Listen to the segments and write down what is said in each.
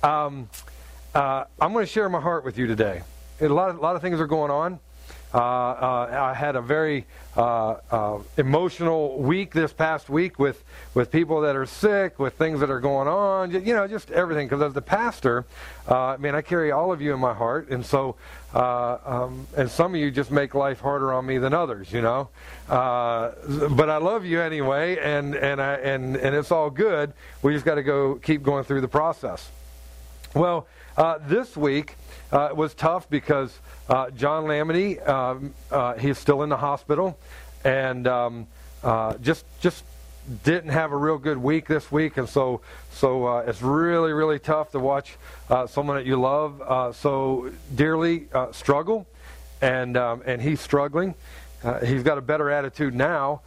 I'm going to share my heart with you today. A lot of things are going on. I had a very emotional week this past week with people that are sick, with things that are going on, just everything. Because as the pastor, I carry all of you in my heart, and so and some of you just make life harder on me than others, But I love you anyway, and it's all good. We just got to keep going through the process. Well, this week was tough because John Lamity, he's still in the hospital, and just didn't have a real good week this week, and so it's really, really tough to watch someone that you love so dearly struggle, and he's struggling. He's got a better attitude now.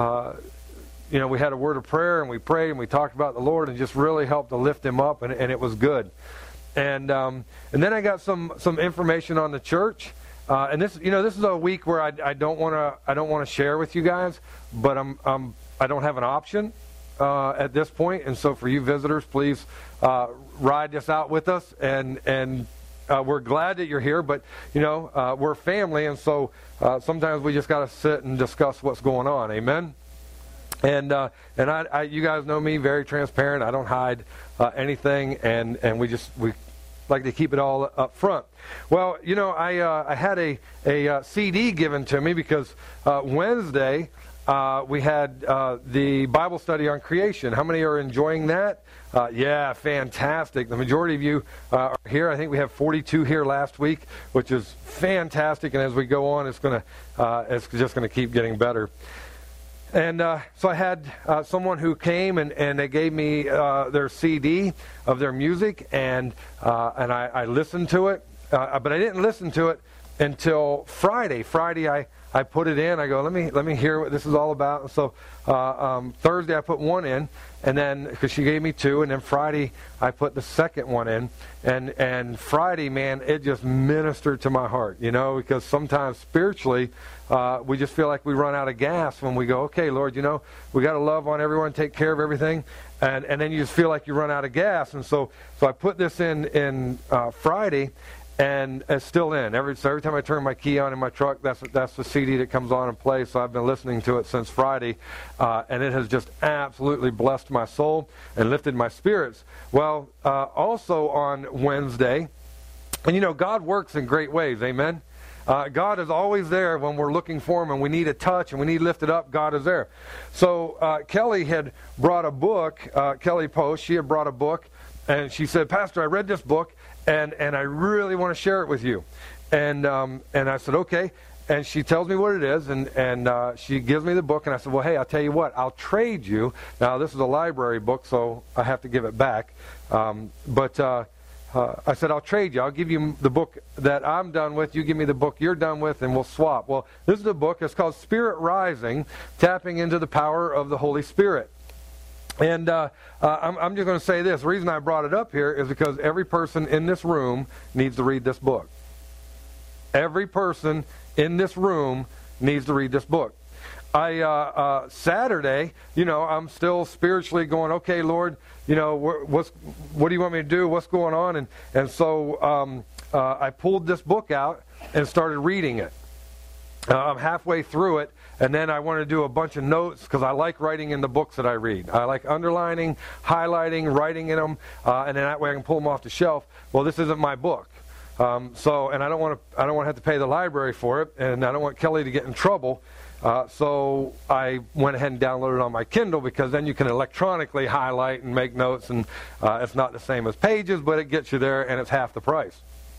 We had a word of prayer, and we prayed, and we talked about the Lord, and just really helped to lift him up, and it was good. And then I got some information on the church, and this is a week where I don't want to share with you guys, but I don't have an option at this point, and so for you visitors, please ride this out with us, and we're glad that you're here, but we're family, and so sometimes we just got to sit and discuss what's going on. Amen. And I you guys know me, very transparent. I don't hide anything, and we like to keep it all up front. Well, I had a CD given to me because Wednesday we had the Bible study on creation. How many are enjoying that? Yeah, fantastic. The majority of you are here. I think we have 42 here last week, which is fantastic. And as we go on, it's just going to keep getting better. And so I had someone who came and they gave me their CD of their music, and I listened to it, but I didn't listen to it until Friday. Friday I put it in. I go, let me hear what this is all about. And so Thursday I put one in, and then because she gave me two, and then Friday I put the second one in, and Friday, man, it just ministered to my heart, because sometimes spiritually we just feel like we run out of gas when we go, okay, Lord, we got to love on everyone, take care of everything, and then you just feel like you run out of gas, and so I put this in Friday. And it's still in. Every time I turn my key on in my truck, that's the CD that comes on and plays. So I've been listening to it since Friday, and it has just absolutely blessed my soul and lifted my spirits. Well, also on Wednesday, and God works in great ways, amen? God is always there when we're looking for Him and we need a touch and we need lifted up. God is there. So Kelly had brought a book, Kelly Post, she had brought a book, and she said, Pastor, I read this book, and I really want to share it with you. And I said, okay. And she tells me what it is, and she gives me the book, and I said, well, hey, I'll tell you what, I'll trade you. Now, this is a library book, so I have to give it back. But I said, I'll trade you. I'll give you the book that I'm done with. You give me the book you're done with, and we'll swap. Well, this is the book. It's called Spirit Rising, Tapping into the Power of the Holy Spirit. And I'm just going to say this. The reason I brought it up here is because every person in this room needs to read this book. Every person in this room needs to read this book. Saturday, I'm still spiritually going, okay, Lord, what do you want me to do? What's going on? And so I pulled this book out and started reading it. I'm halfway through it, and then I want to do a bunch of notes because I like writing in the books that I read. I like underlining, highlighting, writing in them, and then that way I can pull them off the shelf. Well, this isn't my book, and I don't want to have to pay the library for it, and I don't want Kelly to get in trouble. So I went ahead and downloaded it on my Kindle because then you can electronically highlight and make notes, and it's not the same as Pages, but it gets you there, and it's half the price.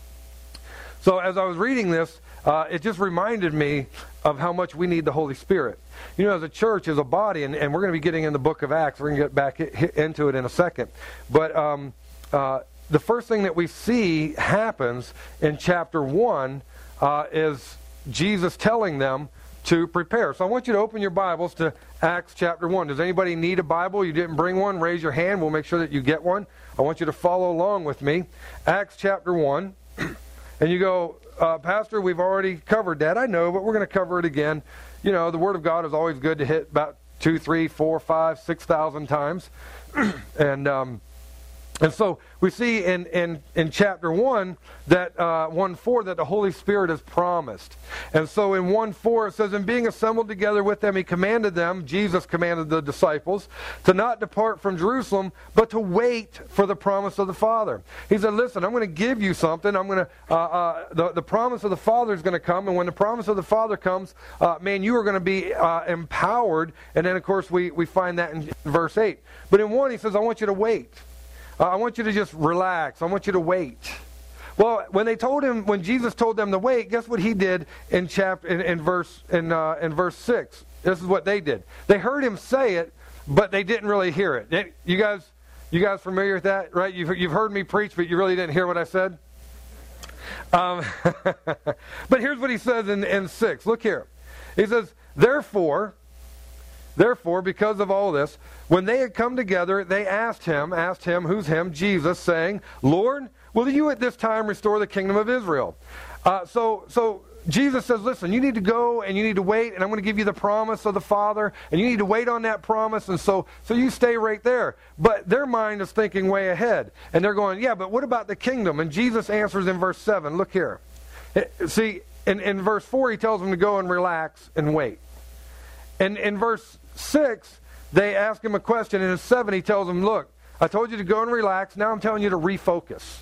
So as I was reading this, it just reminded me of how much we need the Holy Spirit. As a church, as a body, and we're going to be getting in the book of Acts. We're going to get back into it in a second. But the first thing that we see happens in chapter 1 is Jesus telling them to prepare. So I want you to open your Bibles to Acts chapter 1. Does anybody need a Bible? You didn't bring one? Raise your hand. We'll make sure that you get one. I want you to follow along with me. Acts chapter 1. And you go, Pastor, we've already covered that. I know, but we're going to cover it again. The Word of God is always good to hit about 2, 3, 4, 5, 6,000 times. And And so we see in chapter 1 that 1:4 that the Holy Spirit is promised. And so in 1:4 it says, "And being assembled together with them, he commanded them," Jesus commanded the disciples, "to not depart from Jerusalem, but to wait for the promise of the Father." He said, listen, I'm going to give you something. I'm going to the promise of the Father is going to come, and when the promise of the Father comes, man, you are going to be empowered. And then, of course, we find that in verse 8. But in 1, he says, I want you to wait. I want you to just relax. I want you to wait. Well, when Jesus told them to wait, guess what he did in verse 6? This is what they did. They heard him say it, but they didn't really hear it. You guys familiar with that, right? You've heard me preach, but you really didn't hear what I said. But here's what he says in 6. Look here. He says, Therefore, because of all this, when they had come together, they asked him, who's him? Jesus, saying, Lord, will you at this time restore the kingdom of Israel? So Jesus says, listen, you need to go and you need to wait, and I'm going to give you the promise of the Father, and you need to wait on that promise, and so you stay right there. But their mind is thinking way ahead, and they're going, yeah, but what about the kingdom? And Jesus answers in verse 7. Look here. See, in verse 4, he tells them to go and relax and wait. And in verse 6, they ask him a question. And in 7, he tells them, look, I told you to go and relax. Now I'm telling you to refocus.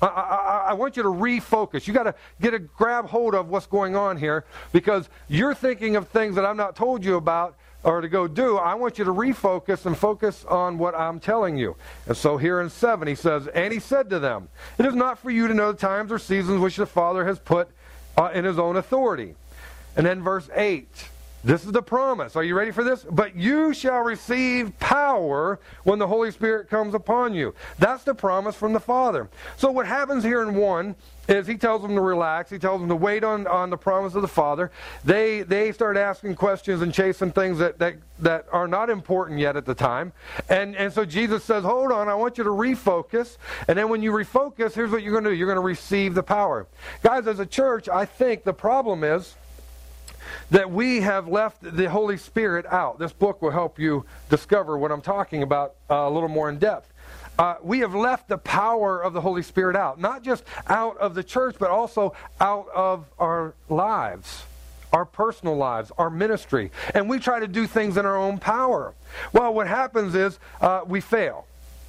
I want you to refocus. You got to grab hold of what's going on here, because you're thinking of things that I've not told you about or to go do. I want you to refocus and focus on what I'm telling you. And so here in 7, he says, and he said to them, it is not for you to know the times or seasons which the Father has put in his own authority. And then verse 8. This is the promise. Are you ready for this? But you shall receive power when the Holy Spirit comes upon you. That's the promise from the Father. So what happens here in 1 is he tells them to relax. He tells them to wait on the promise of the Father. They start asking questions and chasing things that are not important yet at the time. And so Jesus says, hold on, I want you to refocus. And then when you refocus, here's what you're going to do. You're going to receive the power. Guys, as a church, I think the problem is that we have left the Holy Spirit out. This book will help you discover what I'm talking about a little more in depth. We have left the power of the Holy Spirit out. Not just out of the church, but also out of our lives, our personal lives, our ministry. And we try to do things in our own power. Well, what happens is we fail.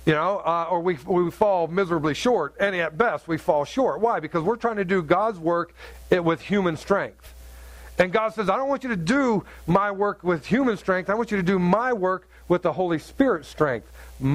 Or we fall miserably short. And at best, we fall short. Why? Because we're trying to do God's work with human strength. And God says, I don't want you to do my work with human strength. I want you to do my work with the Holy Spirit strength,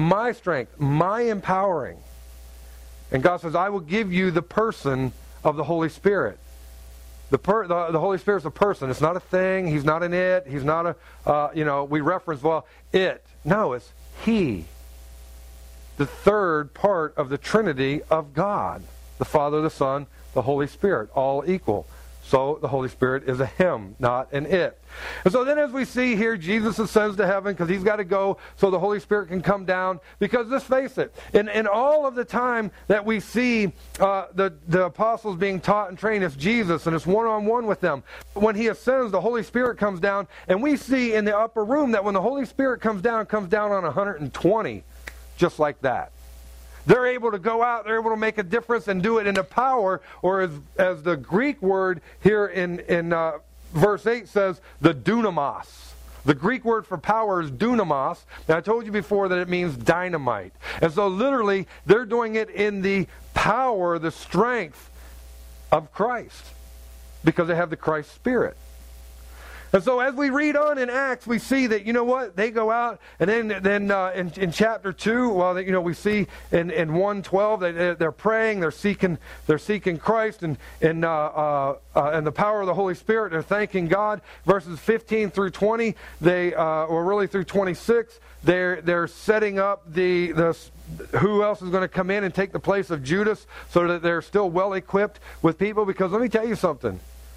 my empowering. And God says, I will give you the person of the Holy Spirit. The Holy Spirit's a person. It's not a thing. He's not an it. He's not we reference, it. No, it's He. The third part of the Trinity of God. The Father, the Son, the Holy Spirit, all equal. So the Holy Spirit is a him, not an it. And so then as we see here, Jesus ascends to heaven because he's got to go so the Holy Spirit can come down. Because let's face it, in all of the time that we see the apostles being taught and trained, it's Jesus and it's one-on-one with them. When he ascends, the Holy Spirit comes down. And we see in the upper room that when the Holy Spirit comes down on 120, just like that. They're able to go out, they're able to make a difference and do it in the power, or as the Greek word here in verse 8 says, the dunamis. The Greek word for power is dunamis. Now I told you before that it means dynamite. And so literally, they're doing it in the power, the strength of Christ, because they have the Christ Spirit. And so as we read on in Acts, we see that, you know what, they go out, and then in chapter 2, we see in 1:12, they're praying, they're seeking Christ and the power of the Holy Spirit, they're thanking God. Verses 15 through 20, or really through 26, they're setting up the who else is going to come in and take the place of Judas, so that they're still well equipped with people. Because let me tell you something.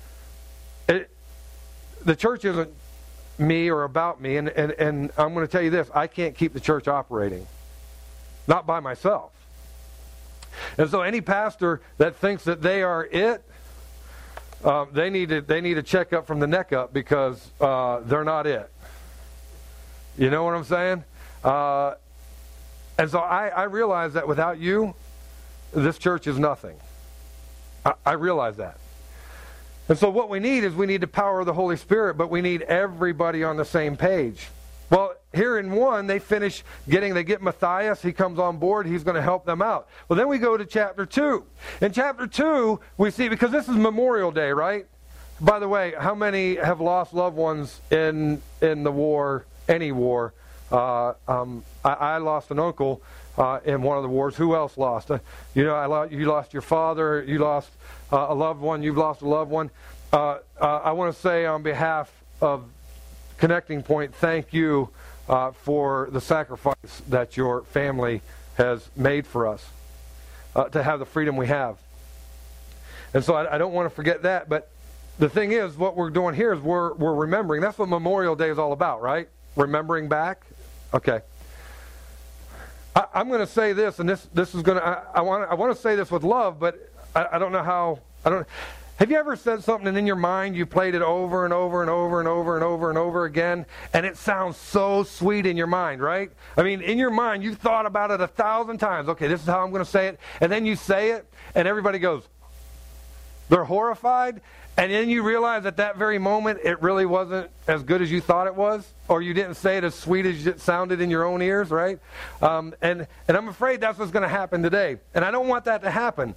The church isn't me or about me, and I'm going to tell you this, I can't keep the church operating. Not by myself. And so any pastor that thinks that they are it, they need to check up from the neck up, because they're not it. You know what I'm saying? And so I realize that without you, this church is nothing. I realize that. And so what we need is we need the power of the Holy Spirit, but we need everybody on the same page. Well, here in 1, they get Matthias, he comes on board, he's going to help them out. Well, then we go to chapter 2. In chapter 2, we see, because this is Memorial Day, right? By the way, how many have lost loved ones in the war, any war? I lost an uncle in one of the wars. Who else lost? You lost your father, you lost a loved one, you've lost a loved one. I want to say on behalf of Connecting Point, thank you for the sacrifice that your family has made for us to have the freedom we have. And so I don't want to forget that, but the thing is, what we're doing here is we're remembering. That's what Memorial Day is all about, right? Remembering back. Okay. I'm going to say this, and this is going to. I want to say this with love, but I don't know how. Have you ever said something and in your mind you played it over and over and over and over and over and over again, and it sounds so sweet in your mind, right? I mean, in your mind, you've thought about it 1,000 times. Okay, this is how I'm going to say it. And then you say it, and everybody goes, they're horrified. And then you realize at that very moment it really wasn't as good as you thought it was, or you didn't say it as sweet as it sounded in your own ears, right? And I'm afraid that's what's going to happen today. And I don't want that to happen.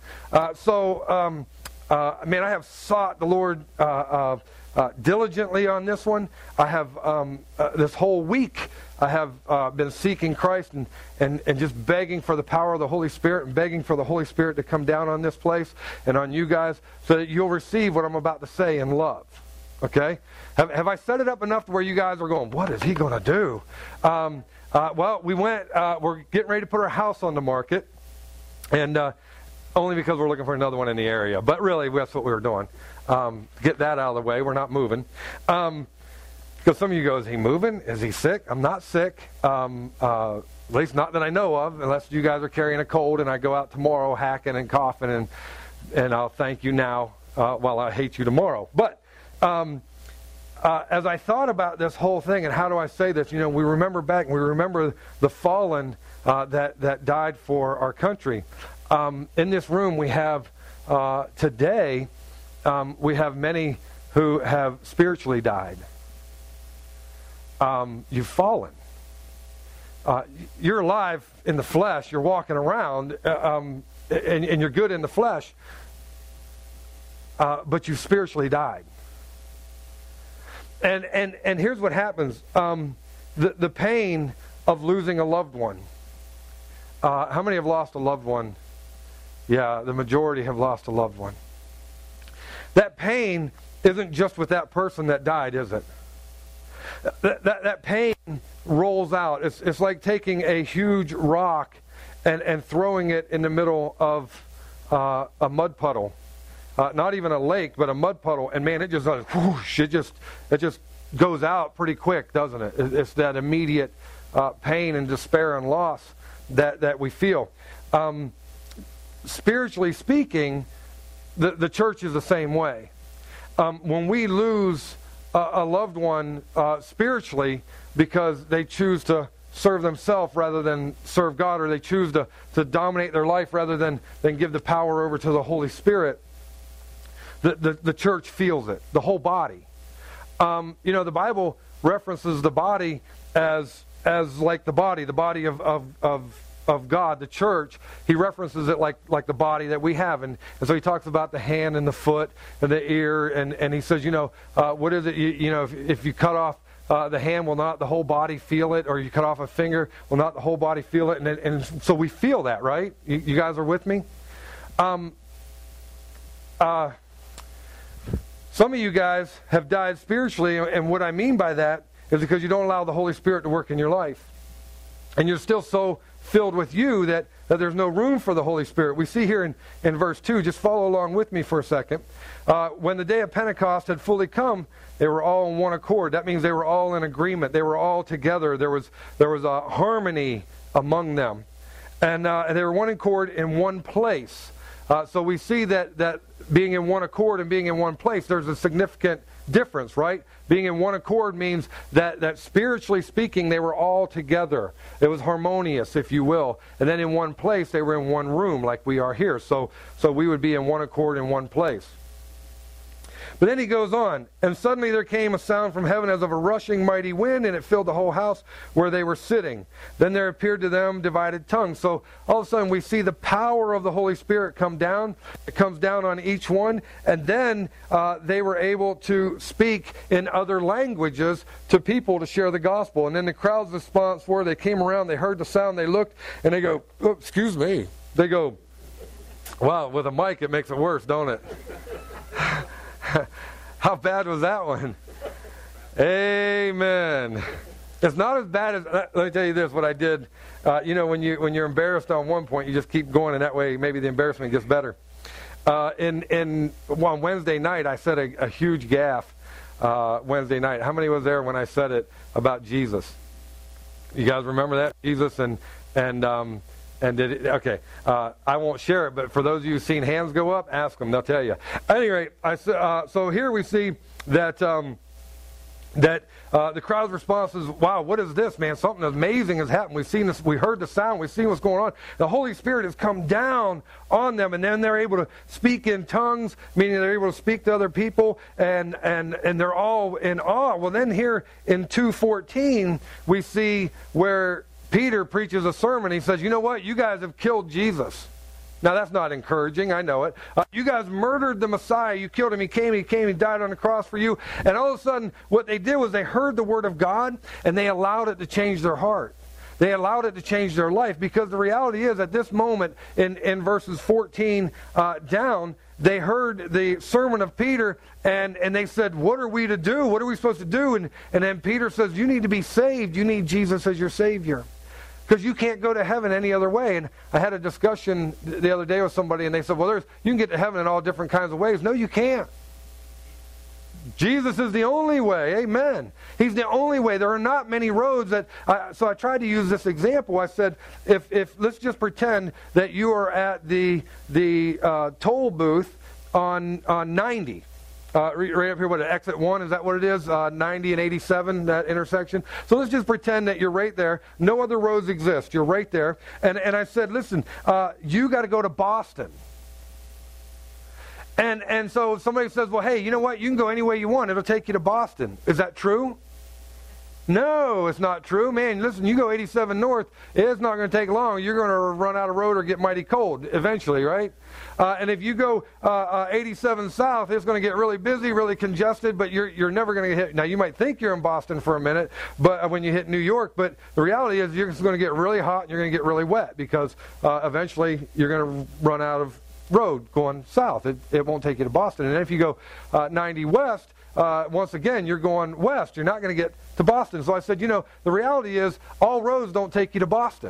I have sought the Lord diligently on this one. I have this whole week I have been seeking Christ and just begging for the power of the Holy Spirit and begging for the Holy Spirit to come down on this place and on you guys so that you'll receive what I'm about to say in love. Okay? Have I set it up enough to where you guys are going, what is he going to do? Well, we're getting ready to put our house on the market, and only because we're looking for another one in the area. But really, that's what we were doing. Get that out of the way. We're not moving. Because some of you go, is he moving? Is he sick? I'm not sick. At least not that I know of, unless you guys are carrying a cold and I go out tomorrow hacking and coughing and I'll thank you now while I hate you tomorrow. But as I thought about this whole thing and how do I say this, we remember back and we remember the fallen that died for our country. In this room we have today, we have many who have spiritually died. You've fallen. You're alive in the flesh. You're walking around, and you're good in the flesh, but you've spiritually died. And here's what happens: the pain of losing a loved one. How many have lost a loved one? Yeah, the majority have lost a loved one. That pain isn't just with that person that died, is it? That pain rolls out. It's like taking a huge rock and throwing it in the middle of a mud puddle. Not even a lake, but a mud puddle. And man, it just goes whoosh, it just goes out pretty quick, doesn't it? It's that immediate pain and despair and loss that we feel. Spiritually speaking, the church is the same way. When we lose a loved one spiritually because they choose to serve themselves rather than serve God, or they choose to dominate their life rather than give the power over to the Holy Spirit, the church feels it, the whole body. The Bible references the body as like the body of God, the church. He references it like the body that we have, and so he talks about the hand and the foot and the ear, and he says, what is it? If you cut off the hand, will not the whole body feel it? Or you cut off a finger, will not the whole body feel it? And so we feel that, right? You guys are with me? Some of you guys have died spiritually, and what I mean by that is because you don't allow the Holy Spirit to work in your life. And you're still so filled with you that there's no room for the Holy Spirit. We see here in verse 2, just follow along with me for a second. When the day of Pentecost had fully come, they were all in one accord. That means they were all in agreement. They were all together. There was a harmony among them. And they were one accord in one place. So we see that being in one accord and being in one place, there's a significant difference, right? Being in one accord means that spiritually speaking, they were all together. It was harmonious, if you will. And then in one place, they were in one room like we are here. So we would be in one accord in one place. But then he goes on, and suddenly there came a sound from heaven as of a rushing mighty wind, and it filled the whole house where they were sitting. Then there appeared to them divided tongues. So all of a sudden we see the power of the Holy Spirit come down. It comes down on each one, and then they were able to speak in other languages to people to share the gospel. And then the crowd's response were, they came around, they heard the sound, they looked, and they go, oh, excuse me. They go, wow, with a mic it makes it worse, don't it? How bad was that one? Amen. It's not as bad as, let me tell you this, what I did. When you're embarrassed on one point, you just keep going, and that way maybe the embarrassment gets better. On Wednesday night, I said a huge gaffe Wednesday night. How many was there when I said it about Jesus? You guys remember that? Jesus and did it? Okay. I won't share it, but for those of you who've seen hands go up, ask them. They'll tell you. At any rate, so here we see that the crowd's response is, wow, what is this, man? Something amazing has happened. We've seen this. We heard the sound. We've seen what's going on. The Holy Spirit has come down on them, and then they're able to speak in tongues, meaning they're able to speak to other people, and they're all in awe. Well, then here in 2:14, we see where Peter preaches a sermon. He says, you know what? You guys have killed Jesus. Now, that's not encouraging. I know it. You guys murdered the Messiah. You killed him. He came, he died on the cross for you. And all of a sudden, what they did was they heard the word of God, and they allowed it to change their heart. They allowed it to change their life, because the reality is, at this moment, in verses 14 down, they heard the sermon of Peter, and they said, what are we to do? What are we supposed to do? And then Peter says, you need to be saved. You need Jesus as your Savior, because you can't go to heaven any other way. And I had a discussion the other day with somebody, and they said, well, you can get to heaven in all different kinds of ways. No, you can't. Jesus is the only way. Amen. He's the only way. There are not many roads so I tried to use this example. I said, if let's just pretend that you are at the toll booth on 90. Right up here, what, exit 1, is that what it is? 90 and 87, that intersection. So let's just pretend that you're right there. No other roads exist. You're right there. And I said, listen, you got to go to Boston. And so somebody says, well, hey, you know what? You can go any way you want. It'll take you to Boston. Is that true? No, it's not true. Man, listen, you go 87 north, it's not going to take long. You're going to run out of road or get mighty cold eventually, right? And if you go 87 south, it's going to get really busy, really congested, but you're never going to get hit. Now, you might think you're in Boston for a minute, but when you hit New York, but the reality is you're just going to get really hot and you're going to get really wet, because eventually you're going to run out of road going south. It won't take you to Boston. And if you go 90 west, once again, you're going west. You're not going to get to Boston. So I said, the reality is all roads don't take you to Boston.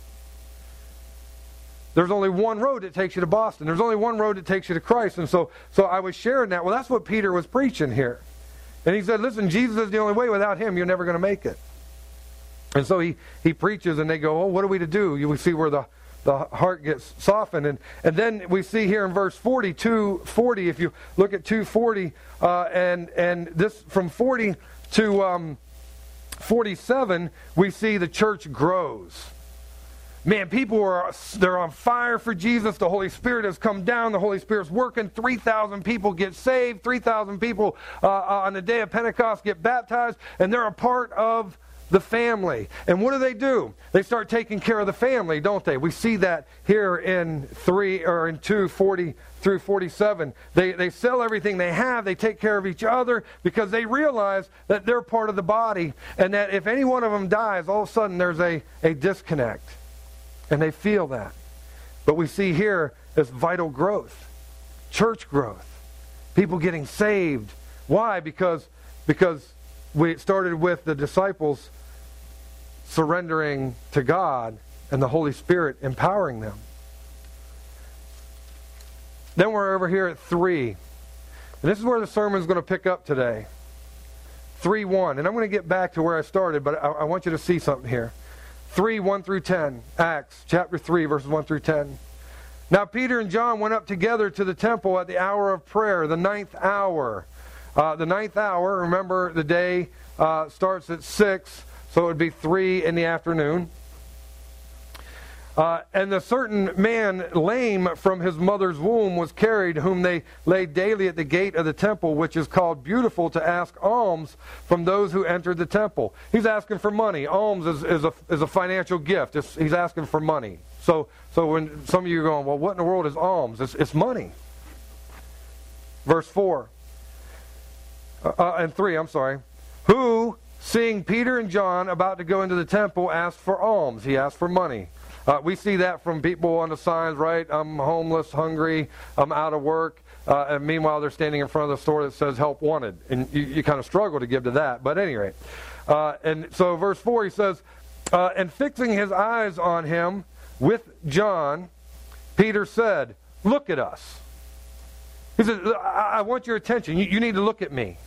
There's only one road that takes you to Boston. There's only one road that takes you to Christ. And so I was sharing that. Well, that's what Peter was preaching here. And he said, listen, Jesus is the only way. Without him, you're never going to make it. And so he preaches, and they go, oh, what are we to do? We see where the heart gets softened. And then we see here in verse 40, 2:40, if you look at 2:40, and this from 40 to 47, we see the church grows. Man, people they're on fire for Jesus. The Holy Spirit has come down. The Holy Spirit's working. 3,000 people get saved. 3,000 people on the day of Pentecost get baptized, and they're a part of the family. And what do? They start taking care of the family, don't they? We see that here in 2:40 through 47. They sell everything they have. They take care of each other, because they realize that they're part of the body, and that if any one of them dies, all of a sudden there's a disconnect. And they feel that. But we see here this vital growth, church growth, people getting saved. Why? Because we started with the disciples surrendering to God and the Holy Spirit empowering them. Then we're over here at 3. And this is where the sermon is going to pick up today. 3:1. And I'm going to get back to where I started, but I want you to see something here. 3:1 through 10. Acts chapter 3, verses 1 through 10. Now Peter and John went up together to the temple at the hour of prayer, the 9th hour. The ninth hour, remember the day starts at 6, so it would be 3 in the afternoon. And the certain man lame from his mother's womb was carried, whom they laid daily at the gate of the temple, which is called Beautiful, to ask alms from those who entered the temple. He's asking for money. Alms is a financial gift. He's asking for money. So when some of you are going, well, what in the world is alms? It's money. Verse 4. And 3, I'm sorry. Who, seeing Peter and John about to go into the temple, asked for alms. He asked for money. We see that from people on the signs, right? I'm homeless, hungry, I'm out of work. And meanwhile, they're standing in front of the store that says help wanted. And you kind of struggle to give to that. But at any rate. And so verse 4, he says, and fixing his eyes on him with John, Peter said, look at us. He said, I want your attention. You need to look at me.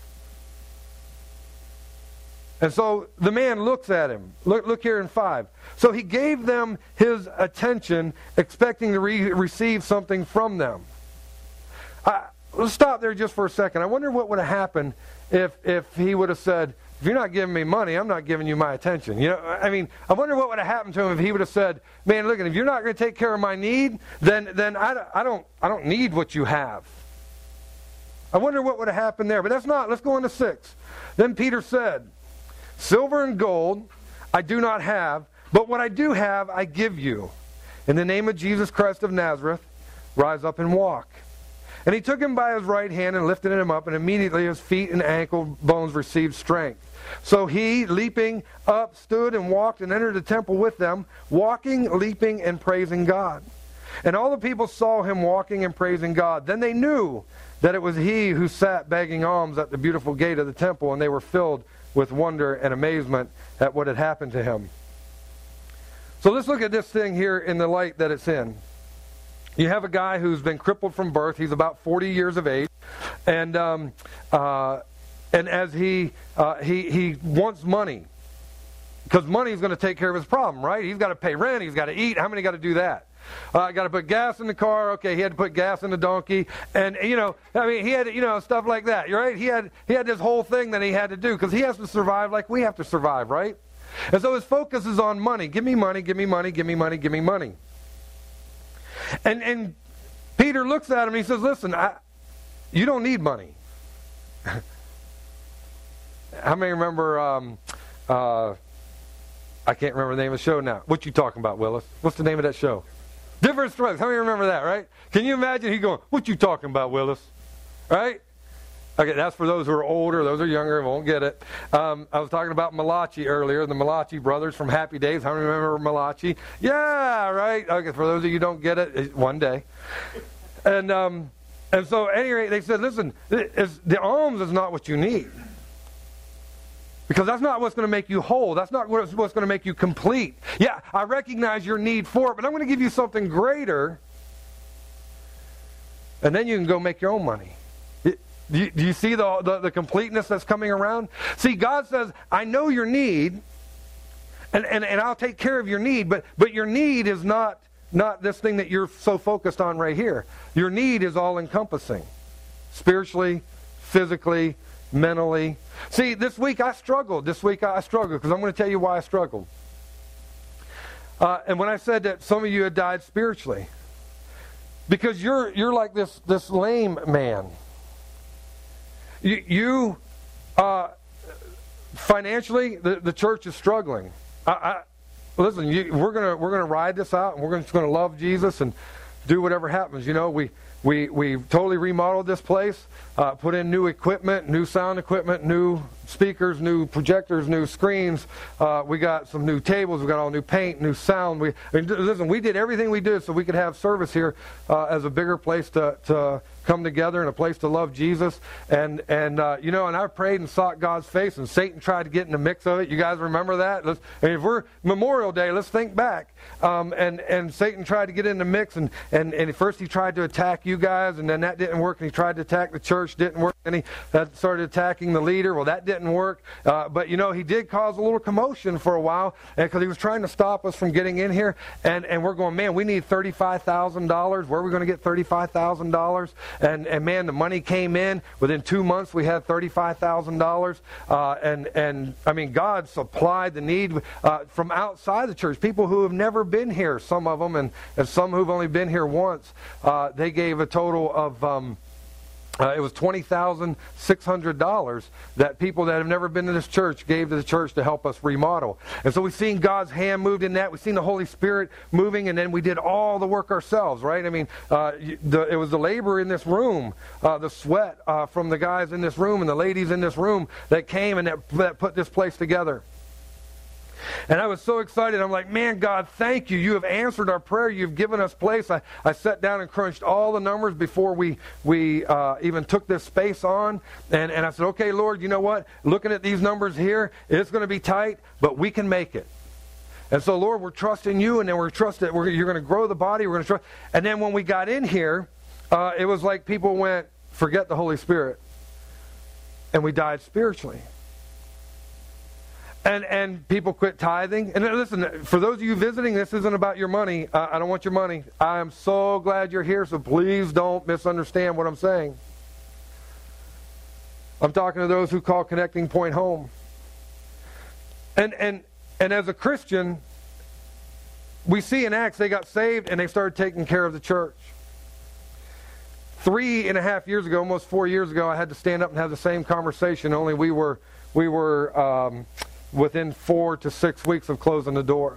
And so the man looks at him. Look here in 5. So he gave them his attention, expecting to receive something from them. Let's stop there just for a second. I wonder what would have happened if he would have said, if you're not giving me money, I'm not giving you my attention. I wonder what would have happened to him if he would have said, man, look, if you're not going to take care of my need, then I don't need what you have. I wonder what would have happened there. But that's not. Let's go on to 6. Then Peter said, silver and gold I do not have, but what I do have I give you. In the name of Jesus Christ of Nazareth, rise up and walk. And he took him by his right hand and lifted him up, and immediately his feet and ankle bones received strength. So he, leaping up, stood and walked and entered the temple with them, walking, leaping, and praising God. And all the people saw him walking and praising God. Then they knew that it was he who sat begging alms at the beautiful gate of the temple, and they were filled with wonder and amazement at what had happened to him. So let's look at this thing here in the light that it's in. You have a guy who's been crippled from birth. He's about 40 years of age. And as he wants money, because money is going to take care of his problem, right? He's got to pay rent. He's got to eat. How many got to do that? Got to put gas in the car. Okay, he had to put gas in the donkey, and he had stuff like that, right? He had this whole thing that he had to do because he has to survive like we have to survive, right? And so his focus is on money. Give me money. Give me money. Give me money. Give me money. And Peter looks at him and he says, "Listen, you don't need money." How many remember? I can't remember the name of the show now. What you talking about, Willis? What's the name of that show? Different Strokes. How many remember that, right? Can you imagine he going, what you talking about, Willis? Right? Okay, that's for those who are older. Those who are younger won't get it. I was talking about Malachi earlier, the Malachi brothers from Happy Days. How many remember Malachi? Yeah, right? Okay, for those of you who don't get it, one day. And so, at any rate, they said, listen, the alms is not what you need. Because that's not what's going to make you whole. That's not what's going to make you complete. Yeah, I recognize your need for it, but I'm going to give you something greater. And then you can go make your own money. Do you see the completeness that's coming around? See, God says, I know your need, and I'll take care of your need, but your need is not this thing that you're so focused on right here. Your need is all-encompassing. Spiritually, physically, mentally. See, this week I struggled because I'm going to tell you why I struggled. And when I said that some of you had died spiritually, because you're like this lame man. You financially, the church is struggling. Listen, we're gonna ride this out, and we're just gonna love Jesus and do whatever happens. You know, we totally remodeled this place, put in new equipment, new sound equipment, new speakers, new projectors, new screens. We got some new tables. We got all new paint, new sound. Listen, we did everything we did so we could have service here as a bigger place to come together and a place to love Jesus. And I prayed and sought God's face, and Satan tried to get in the mix of it. You guys remember that? If we're Memorial Day, let's think back. And Satan tried to get in the mix, and at first he tried to attack you guys, and then that didn't work, and he tried to attack the church, didn't work, and he started attacking the leader. Well, that didn't work. But he did cause a little commotion for a while, because he was trying to stop us from getting in here, and we're going, man, we need $35,000. Where are we going to get $35,000? And man, the money came in. Within 2 months, we had $35,000. And I mean, God supplied the need from outside the church. People who have never been here, some of them, and some who've only been here once. They gave a total of... it was $20,600 that people that have never been to this church gave to the church to help us remodel. And so we've seen God's hand moved in that. We've seen the Holy Spirit moving, and then we did all the work ourselves, right? I mean, it was the labor in this room, the sweat from the guys in this room and the ladies in this room that came and that put this place together. And I was so excited. I'm like, man, God, thank you. You have answered our prayer. You've given us place. I sat down and crunched all the numbers before we even took this space on. And I said, okay, Lord, you know what? Looking at these numbers here, it's going to be tight, but we can make it. And so, Lord, we're trusting you, and then we're trusting that you're going to grow the body. We're going to trust. And then when we got in here, it was like people went, forget the Holy Spirit. And we died spiritually. And people quit tithing. And listen, for those of you visiting, this isn't about your money. I don't want your money. I am so glad you're here, so please don't misunderstand what I'm saying. I'm talking to those who call Connecting Point home. And as a Christian, we see in Acts they got saved and they started taking care of the church. 3.5 years ago, almost 4 years ago, I had to stand up and have the same conversation, only we were within 4 to 6 weeks of closing the doors.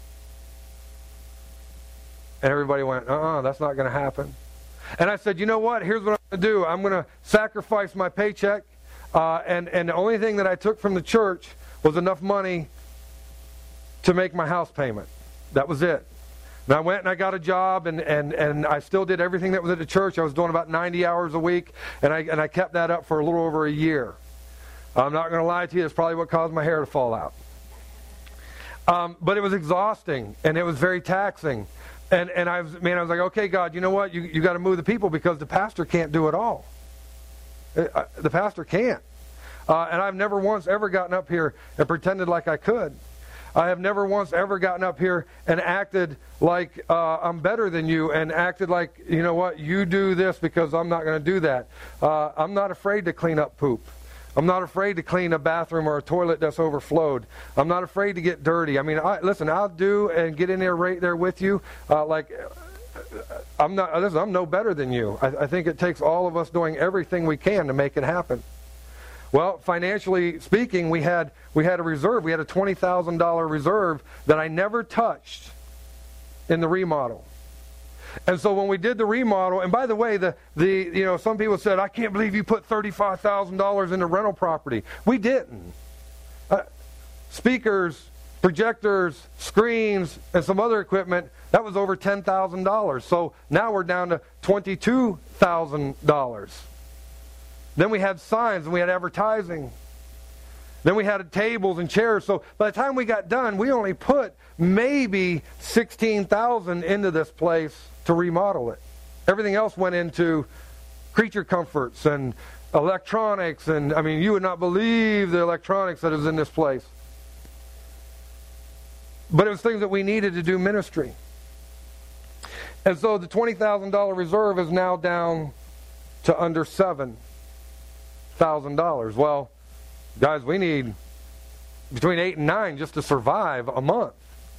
And everybody went, that's not going to happen. And I said, you know what? Here's what I'm going to do. I'm going to sacrifice my paycheck. And the only thing that I took from the church was enough money to make my house payment. That was it. And I went and I got a job, and I still did everything that was at the church. I was doing about 90 hours a week, and I kept that up for a little over a year. I'm not going to lie to you, it's probably what caused my hair to fall out. But it was exhausting, and it was very taxing. And I was like, okay, God, you know what? You got to move the people, because the pastor can't do it all. The pastor can't. And I've never once ever gotten up here and pretended like I could. I have never once ever gotten up here and acted like I'm better than you, and acted like, you know what, you do this because I'm not going to do that. I'm not afraid to clean up poop. I'm not afraid to clean a bathroom or a toilet that's overflowed. I'm not afraid to get dirty. I mean, listen, I'll do and get in there right there with you. I'm no better than you. I think it takes all of us doing everything we can to make it happen. Well, financially speaking, we had a reserve. We had a $20,000 reserve that I never touched in the remodel. And so when we did the remodel, and by the way, some people said, I can't believe you put $35,000 into rental property. We didn't. Speakers, projectors, screens, and some other equipment, that was over $10,000. So now we're down to $22,000. Then we had signs and we had advertising. Then we had tables and chairs. So by the time we got done, we only put maybe $16,000 into this place to remodel it. Everything else went into creature comforts and electronics, and I mean, you would not believe the electronics that is in this place. But it was things that we needed to do ministry. And so the $20,000 reserve is now down to under $7,000. Well, guys, we need between 8 and 9 just to survive a month.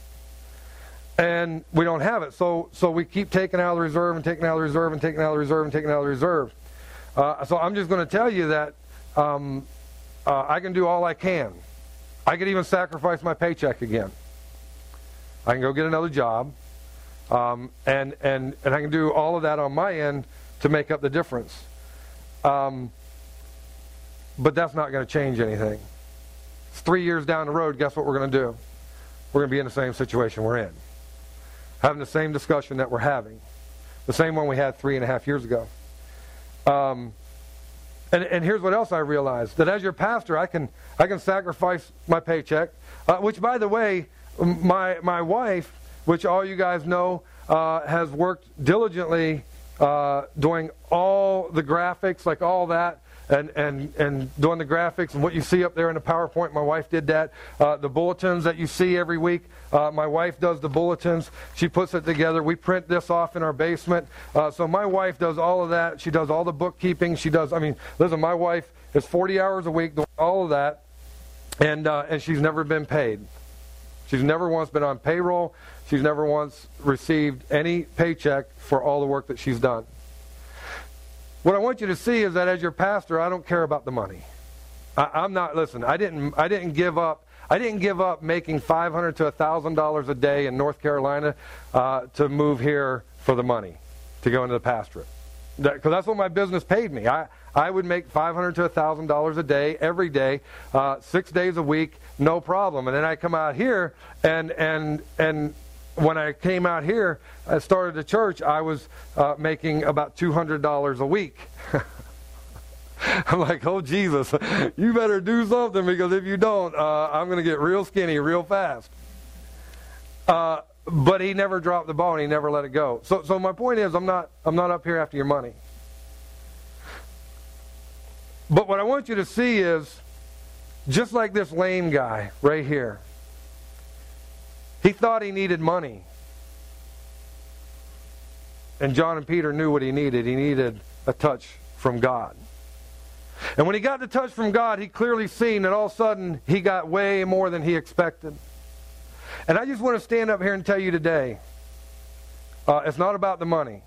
And we don't have it. So we keep taking out of the reserve and taking out of the reserve and taking out of the reserve and taking out of the reserve. So I'm just going to tell you that I can do all I can. I could even sacrifice my paycheck again. I can go get another job. And I can do all of that on my end to make up the difference. But that's not going to change anything. It's 3 years down the road, guess what we're going to do? We're going to be in the same situation we're in. Having the same discussion that we're having. The same one we had 3.5 years ago. And here's what else I realized. That as your pastor, I can sacrifice my paycheck. Which, by the way, my wife, which all you guys know, has worked diligently doing all the graphics, like all that. and doing the graphics and what you see up there in the PowerPoint. My wife did that. The bulletins that you see every week, my wife does the bulletins. She puts it together. We print this off in our basement. So my wife does all of that. She does all the bookkeeping. Listen, my wife is 40 hours a week doing all of that, and she's never been paid. She's never once been on payroll. She's never once received any paycheck for all the work that she's done. What I want you to see is that as your pastor, I don't care about the money. I'm not. Listen, I didn't give up making $500 to $1,000 a day in North Carolina to move here for the money to go into the pastorate. Because that's what my business paid me. I would make $500 to $1,000 a day every day, 6 days a week, no problem. And then I come out here and when I came out here, I started the church, I was making about $200 a week. I'm like, oh, Jesus, you better do something, because if you don't, I'm going to get real skinny real fast. But he never dropped the ball, and he never let it go. So my point is, I'm not up here after your money. But what I want you to see is, just like this lame guy right here, he thought he needed money. And John and Peter knew what he needed. He needed a touch from God. And when he got the touch from God, he clearly seen that all of a sudden he got way more than he expected. And I just want to stand up here and tell you today, it's not about the money.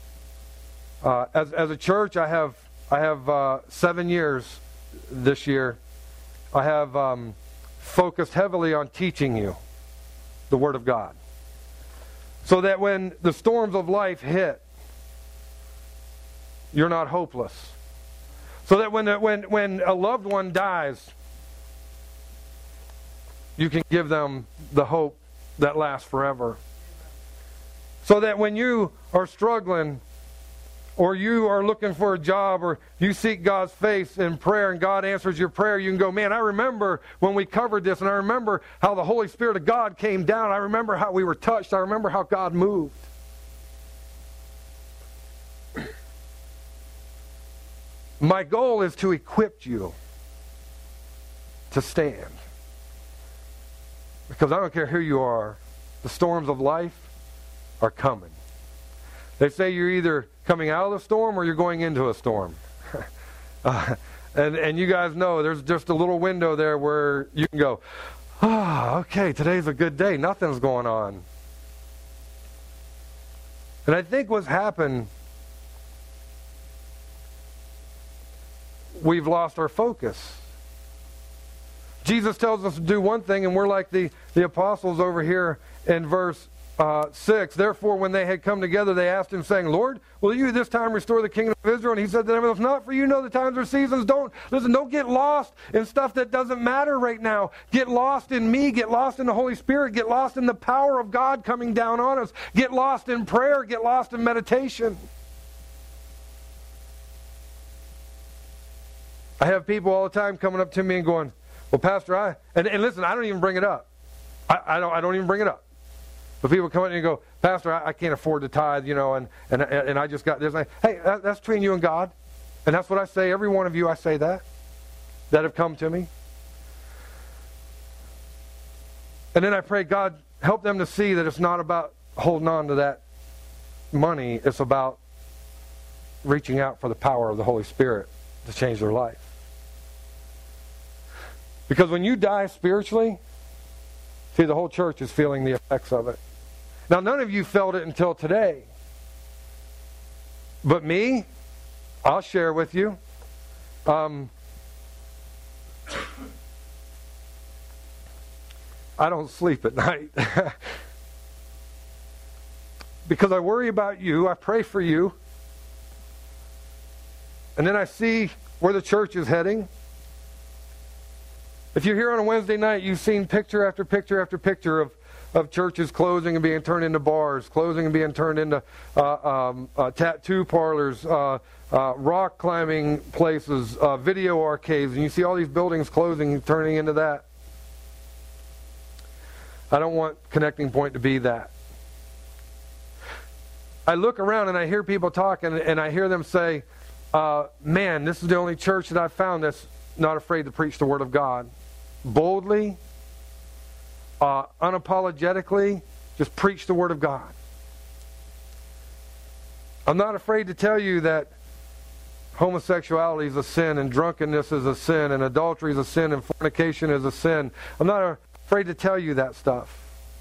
As a church, I have 7 years this year. I have focused heavily on teaching you the Word of God, so that when the storms of life hit, you're not hopeless. So that when a loved one dies, you can give them the hope that lasts forever. So that when you are struggling, or you are looking for a job, or you seek God's face in prayer and God answers your prayer, you can go, man, I remember when we covered this, and I remember how the Holy Spirit of God came down. I remember how we were touched. I remember how God moved. My goal is to equip you to stand. Because I don't care who you are, the storms of life are coming. They say you're either coming out of the storm or you're going into a storm. And you guys know there's just a little window there where you can go, okay, today's a good day. Nothing's going on. And I think what's happened, we've lost our focus. Jesus tells us to do one thing, and we're like the apostles over here in verse 6. Therefore, when they had come together, they asked him, saying, Lord, will you this time restore the kingdom of Israel? And he said to them, if not for you know the times or seasons, don't get lost in stuff that doesn't matter right now. Get lost in me. Get lost in the Holy Spirit. Get lost in the power of God coming down on us. Get lost in prayer. Get lost in meditation. I have people all the time coming up to me and going, well, Pastor, and listen, I don't even bring it up. I don't even bring it up. But people come in and go, Pastor, I can't afford to tithe, and I just got this. Hey, that's between you and God. And that's what I say. Every one of you, I say that have come to me. And then I pray, God, help them to see that it's not about holding on to that money. It's about reaching out for the power of the Holy Spirit to change their life. Because when you die spiritually, see, the whole church is feeling the effects of it. Now, none of you felt it until today. But me, I'll share with you. I don't sleep at night. Because I worry about you. I pray for you. And then I see where the church is heading. If you're here on a Wednesday night, you've seen picture after picture after picture of churches closing and being turned into bars, closing and being turned into tattoo parlors, rock climbing places, video arcades, and you see all these buildings closing and turning into that. I don't want Connecting Point to be that. I look around and I hear people talk, and I hear them say, man, this is the only church that I've found that's not afraid to preach the Word of God. Boldly, unapologetically, just preach the Word of God. I'm not afraid to tell you that homosexuality is a sin, and drunkenness is a sin, and adultery is a sin, and fornication is a sin. I'm not afraid to tell you that stuff.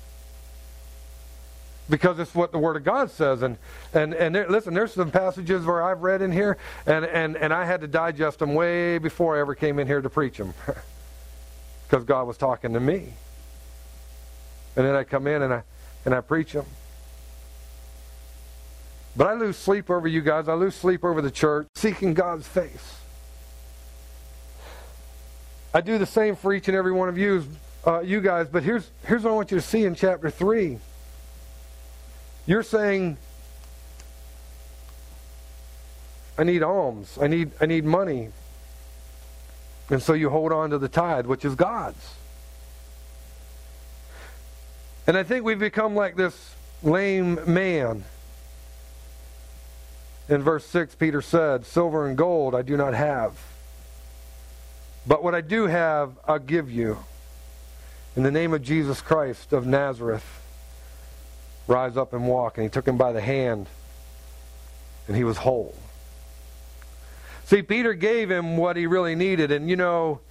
Because it's what the Word of God says. And listen, there's some passages where I've read in here, and I had to digest them way before I ever came in here to preach them. Because God was talking to me. And then I come in and I preach them. But I lose sleep over you guys. I lose sleep over the church, seeking God's face. I do the same for each and every one of you guys. But here's what I want you to see in chapter 3. You're saying, I need alms. I need money. And so you hold on to the tithe, which is God's. And I think we've become like this lame man. In verse 6, Peter said, silver and gold I do not have. But what I do have, I'll give you. In the name of Jesus Christ of Nazareth, rise up and walk. And he took him by the hand, and he was whole. See, Peter gave him what he really needed. And you know,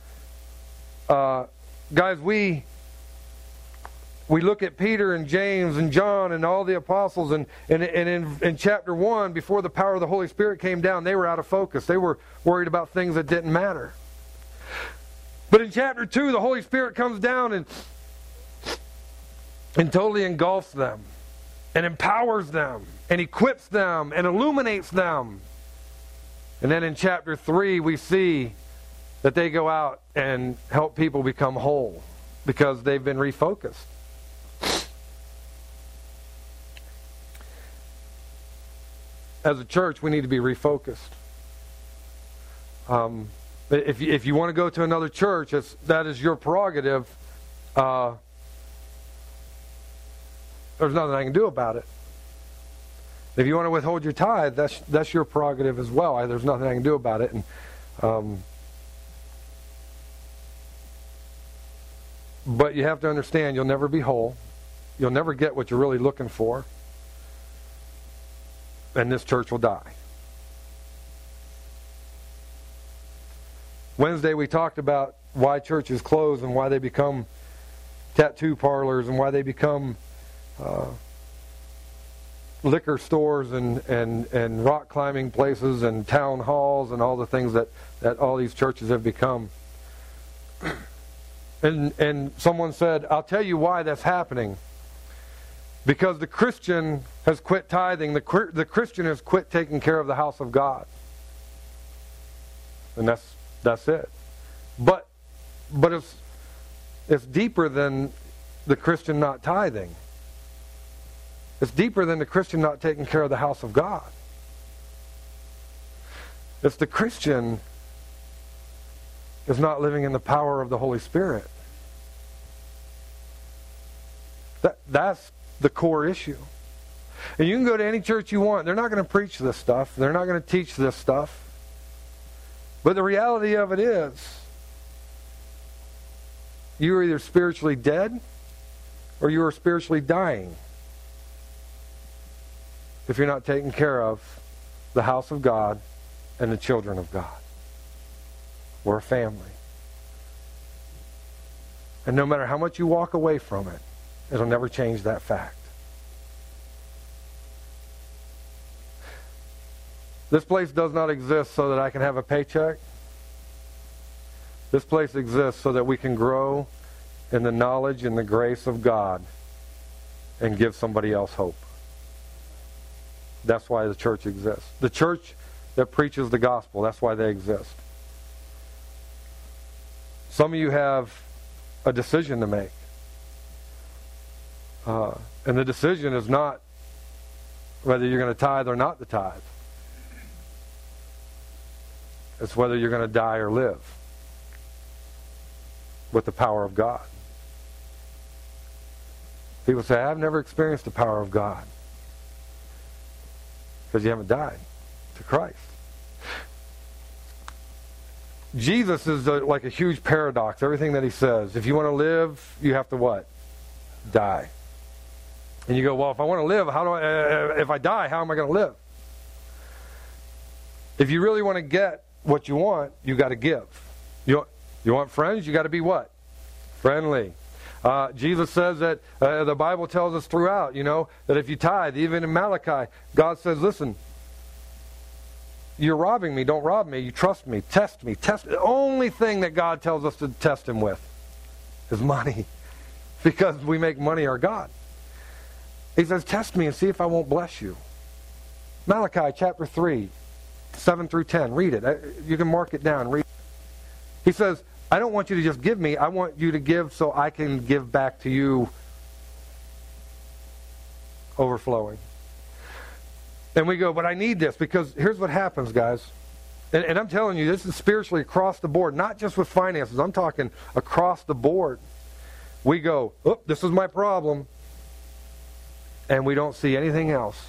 guys, we look at Peter and James and John and all the apostles, and in chapter 1, before the power of the Holy Spirit came down, they were out of focus. They were worried about things that didn't matter. But in chapter 2, the Holy Spirit comes down and totally engulfs them and empowers them and equips them and illuminates them. And then in chapter 3, we see that they go out and help people become whole because they've been refocused. As a church, we need to be refocused. If you want to go to another church, that is your prerogative. There's nothing I can do about it. If you want to withhold your tithe, that's your prerogative as well. There's nothing I can do about it. But you have to understand, you'll never be whole. You'll never get what you're really looking for. And this church will die. Wednesday we talked about why churches close and why they become tattoo parlors and why they become liquor stores and rock climbing places and town halls and all the things that all these churches have become. And someone said, I'll tell you why that's happening. Because the Christian has quit tithing. The Christian has quit taking care of the house of God. And that's it. But it's deeper than the Christian not tithing. It's deeper than the Christian not taking care of the house of God. It's the Christian is not living in the power of the Holy Spirit. That's the core issue. And you can go to any church you want. They're not going to preach this stuff. They're not going to teach this stuff. But the reality of it is, you're either spiritually dead or you are spiritually dying if you're not taking care of the house of God and the children of God. We're a family. And no matter how much you walk away from it, it'll never change that fact. This place does not exist so that I can have a paycheck. This place exists so that we can grow in the knowledge and the grace of God and give somebody else hope. That's why the church exists. The church that preaches the gospel, that's why they exist. Some of you have a decision to make. And the decision is not whether you're going to tithe or not to tithe. It's whether you're going to die or live with the power of God. People say, I've never experienced the power of God. Because you haven't died to Christ. Jesus is like a huge paradox, everything that he says. If you want to live, you have to what? Die. And you go, well, if I want to live, if I die, how am I going to live? If you really want to get what you want, you got to give. You want friends, you got to be what? Friendly. Jesus says that, the Bible tells us throughout, that if you tithe, even in Malachi, God says, listen, you're robbing me, don't rob me, you trust me, test me. The only thing that God tells us to test him with is money, because we make money our God. He says, test me and see if I won't bless you. Malachi chapter 3, 7 through 10, read it. You can mark it down, read it. He says, I don't want you to just give me, I want you to give so I can give back to you overflowing. And we go, but I need this, because here's what happens, guys. And I'm telling you, this is spiritually across the board, not just with finances. I'm talking across the board. We go, oh, this is my problem. And we don't see anything else.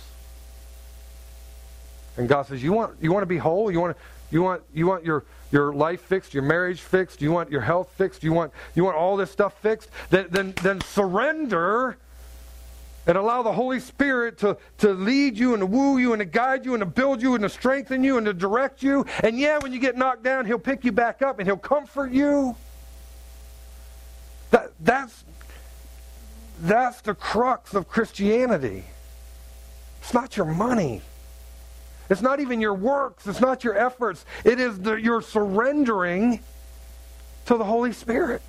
And God says, you want to be whole? You want your life fixed, your marriage fixed, you want your health fixed, you want all this stuff fixed? Then surrender and allow the Holy Spirit to lead you and to woo you and to guide you and to build you and to strengthen you and to direct you. And yeah, when you get knocked down, he'll pick you back up and he'll comfort you. That's the crux of Christianity. It's not your money. It's not even your works. It's not your efforts. It is your surrendering to the Holy Spirit.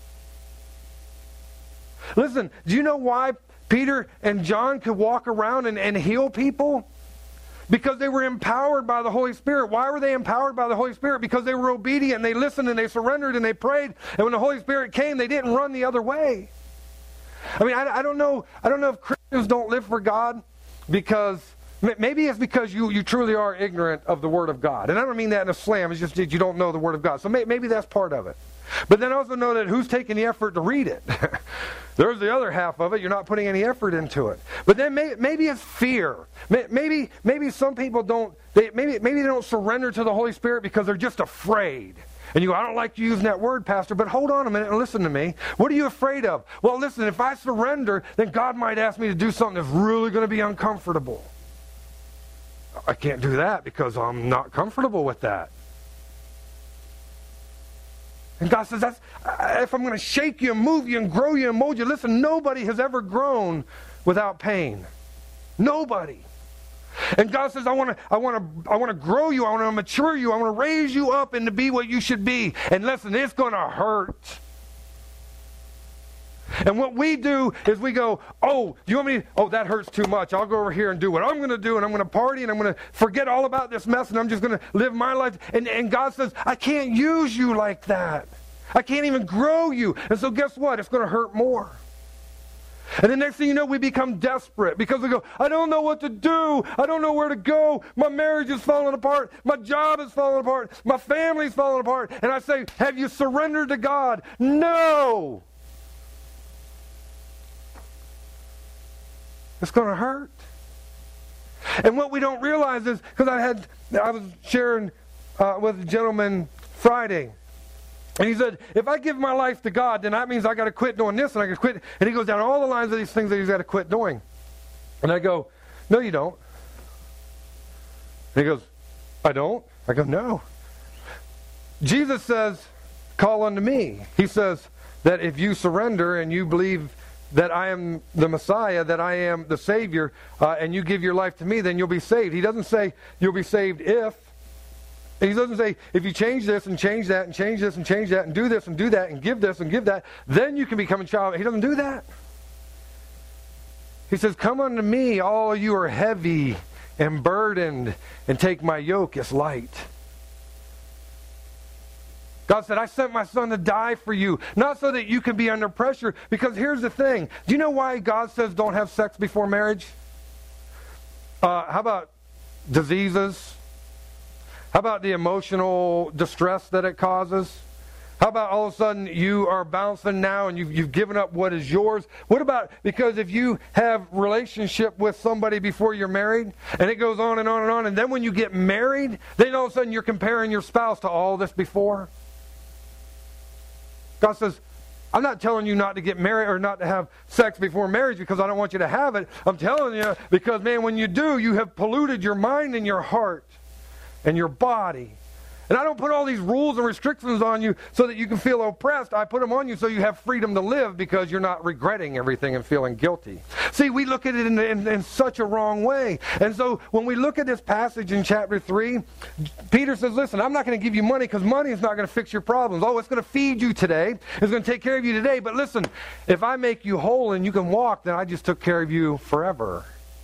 Listen, do you know why Peter and John could walk around and heal people? Because they were empowered by the Holy Spirit. Why were they empowered by the Holy Spirit? Because they were obedient and they listened and they surrendered and they prayed. And when the Holy Spirit came, they didn't run the other way. I mean, I don't know if Christians don't live for God because maybe it's because you truly are ignorant of the Word of God. And I don't mean that in a slam. It's just that you don't know the Word of God. So maybe that's part of it. But then also know that who's taking the effort to read it? There's the other half of it. You're not putting any effort into it. But then maybe it's fear. Maybe some people don't. Maybe they don't surrender to the Holy Spirit because they're just afraid. And you go, I don't like you using that word, Pastor, but hold on a minute and listen to me. What are you afraid of? Well, listen, if I surrender, then God might ask me to do something that's really going to be uncomfortable. I can't do that because I'm not comfortable with that. And God says, if I'm going to shake you and move you and grow you and mold you, listen, nobody has ever grown without pain. Nobody. And God says, I want to grow you, I want to mature you, I want to raise you up and to be what you should be. And listen, it's going to hurt. And what we do is we go, oh, do you want me to, oh, that hurts too much. I'll go over here and do what I'm going to do, and I'm going to party, and I'm going to forget all about this mess, and I'm just going to live my life. And God says, I can't use you like that. I can't even grow you. And so guess what? It's going to hurt more. And the next thing you know, we become desperate because we go, I don't know what to do. I don't know where to go. My marriage is falling apart. My job is falling apart. My family's falling apart. And I say, have you surrendered to God? No. It's going to hurt. And what we don't realize is, because I was sharing with a gentleman Friday, and he said, if I give my life to God, then that means I got to quit doing this, and I got to quit. And he goes down all the lines of these things that he's got to quit doing. And I go, no, you don't. And he goes, I don't? I go, no. Jesus says, call unto me. He says that if you surrender and you believe that I am the Messiah, that I am the Savior, and you give your life to me, then you'll be saved. He doesn't say you'll be saved if. He doesn't say if you change this and change that and change this and change that and do this and do that and give this and give that, then you can become a child. He doesn't do that. He says, come unto me, all you are heavy and burdened, and take my yoke, it's light. God said, I sent my son to die for you, not so that you can be under pressure. Because here's the thing. Do you know why God says don't have sex before marriage? How about diseases? How about the emotional distress that it causes? How about all of a sudden you are bouncing now and you've given up what is yours? What about, because if you have relationship with somebody before you're married, and it goes on and on and on, and then when you get married, then all of a sudden you're comparing your spouse to all this before? God says, I'm not telling you not to get married or not to have sex before marriage because I don't want you to have it. I'm telling you because, man, when you do, you have polluted your mind and your heart and your body. And I don't put all these rules and restrictions on you so that you can feel oppressed. I put them on you so you have freedom to live because you're not regretting everything and feeling guilty. See, we look at it in such a wrong way. And so when we look at this passage in chapter 3, Peter says, listen, I'm not going to give you money because money is not going to fix your problems. Oh, it's going to feed you today. It's going to take care of you today. But listen, if I make you whole and you can walk, then I just took care of you forever.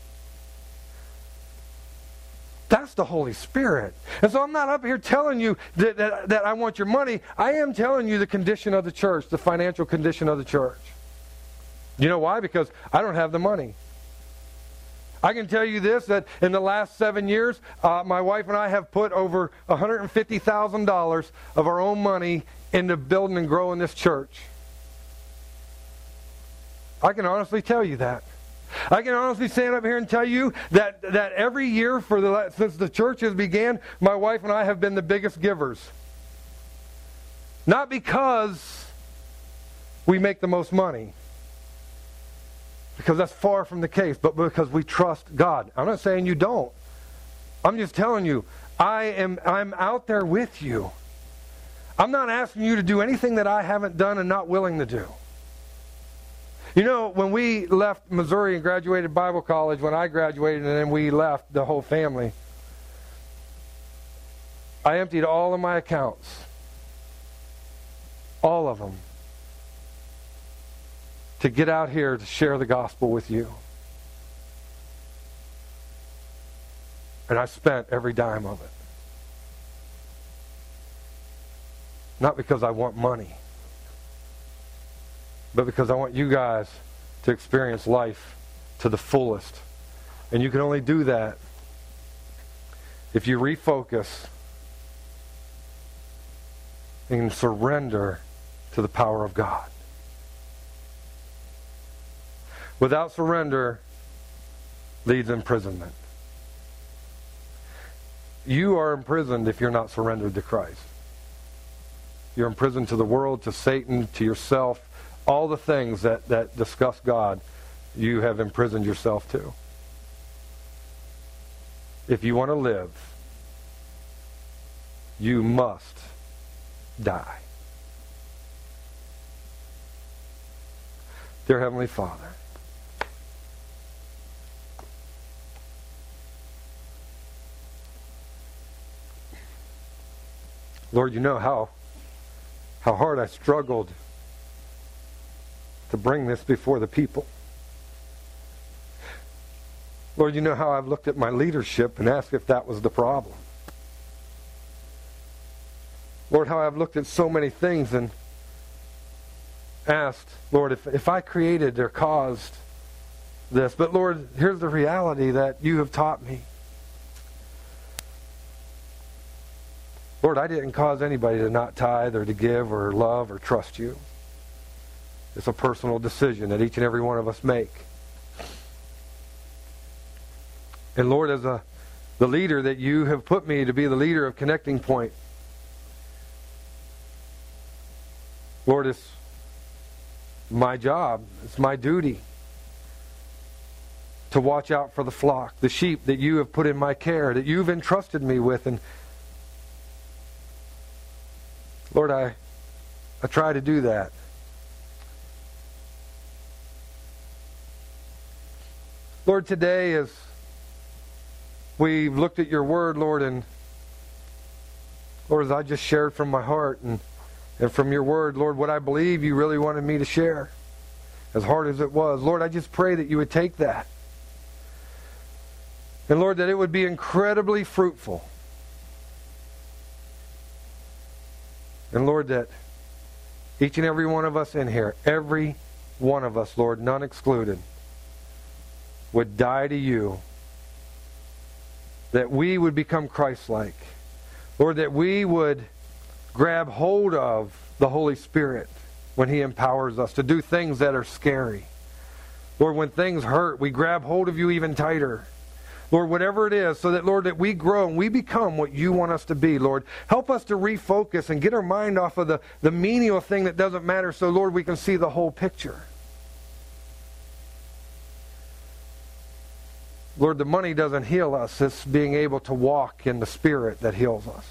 That's the Holy Spirit. And so I'm not up here telling you that I want your money. I am telling you the condition of the church, the financial condition of the church. You know why? Because I don't have the money. I can tell you this, that in the last 7 years, my wife and I have put over $150,000 of our own money into building and growing this church. I can honestly tell you that. I can honestly stand up here and tell you that every year since the church has began, my wife and I have been the biggest givers. Not because we make the most money, because that's far from the case, but because we trust God. I'm not saying you don't. I'm just telling you, I'm out there with you. I'm not asking you to do anything that I haven't done and not willing to do. You know, when we left Missouri and graduated Bible college, when I graduated and then we left, the whole family, I emptied all of my accounts. All of them. To get out here to share the gospel with you. And I spent every dime of it. Not because I want money, but because I want you guys to experience life to the fullest. And you can only do that if you refocus and surrender to the power of God. Without surrender leads imprisonment. You are imprisoned if you're not surrendered to Christ. You're imprisoned to the world, to Satan, to yourself. All the things that disgust God, you have imprisoned yourself to. If you want to live, you must die. Dear Heavenly Father, Lord, you know how hard I struggled to bring this before the people. Lord, you know how I've looked at my leadership and asked if that was the problem. Lord, how I've looked at so many things and asked, Lord, if I created or caused this. But Lord, here's the reality that you have taught me. Lord, I didn't cause anybody to not tithe or to give or love or trust you. It's a personal decision that each and every one of us make. And Lord, as the leader that you have put me to be the leader of Connecting Point, Lord, it's my job, it's my duty to watch out for the flock, the sheep that you have put in my care, that you've entrusted me with. And Lord, I try to do that. Lord, today as we've looked at your word, Lord, and Lord, as I just shared from my heart and from your word, Lord, what I believe you really wanted me to share, as hard as it was, Lord, I just pray that you would take that. And Lord, that it would be incredibly fruitful. And Lord, that each and every one of us in here, every one of us, Lord, none excluded, would die to you, that we would become Christ-like. Lord, that we would grab hold of the Holy Spirit when He empowers us to do things that are scary. Lord, when things hurt, we grab hold of You even tighter. Lord, whatever it is, so that, Lord, that we grow and we become what You want us to be, Lord. Help us to refocus and get our mind off of the menial thing that doesn't matter, so, Lord, we can see the whole picture. Lord, the money doesn't heal us. It's being able to walk in the Spirit that heals us.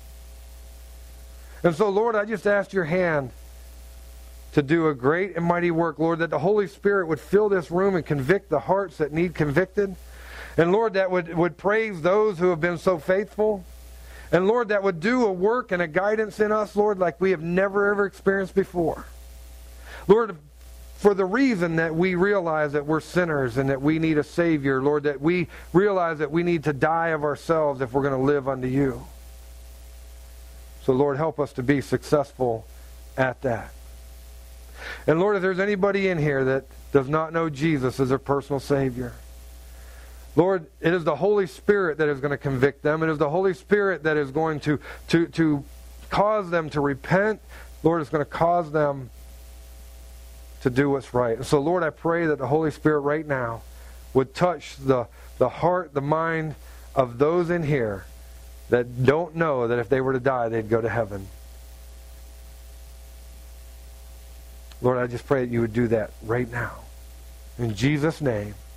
And so, Lord, I just ask Your hand to do a great and mighty work, Lord, that the Holy Spirit would fill this room and convict the hearts that need convicted. And Lord, that would praise those who have been so faithful. And Lord, that would do a work and a guidance in us, Lord, like we have never ever experienced before. Lord, for the reason that we realize that we're sinners and that we need a Savior, Lord, that we realize that we need to die of ourselves if we're going to live unto You. So Lord, help us to be successful at that. And Lord, if there's anybody in here that does not know Jesus as their personal Savior, Lord, it is the Holy Spirit that is going to convict them. It is the Holy Spirit that is going to cause them to repent. Lord, it's going to cause them to do what's right. And so, Lord, I pray that the Holy Spirit right now would touch the heart, the mind of those in here that don't know that if they were to die, they'd go to heaven. Lord, I just pray that You would do that right now. In Jesus' name.